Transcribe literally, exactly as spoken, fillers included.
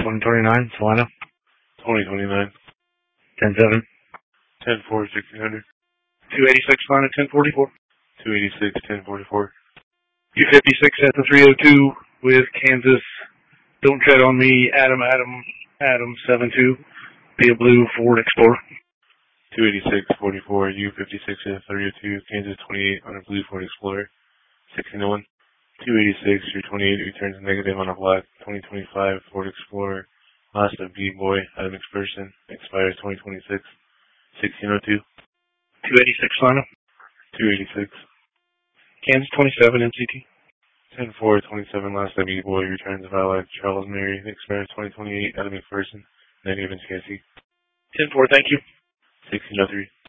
twenty twenty-nine, Solano. twenty twenty-nine. ten seven. ten four, sixteen hundred. two eighty-six, Solano, ten forty-four. two eighty-six, ten forty-four. two fifty-six at the three oh two with Kansas. Don't tread on me, Adam, Adam, Adam, seven two. Be a blue Ford Explorer. two eighty-six, forty-four, U fifty-six at three oh two, Kansas twenty-eight on a blue Ford Explorer. sixteen oh one. two eighty-six, your twenty-eight returns negative on a black twenty twenty-five Ford Explorer. Last of B-Boy, Adam McPherson, expires twenty twenty-six. sixteen oh two. two eighty-six, Solano. two eighty-six. Kansas twenty-seven, M C T. ten four, twenty-seven, last of B-Boy, returns of Allied Charles Mary, expires twenty twenty-eight, Adam McPherson, negative in C I C. ten four, thank you. sixteen oh three.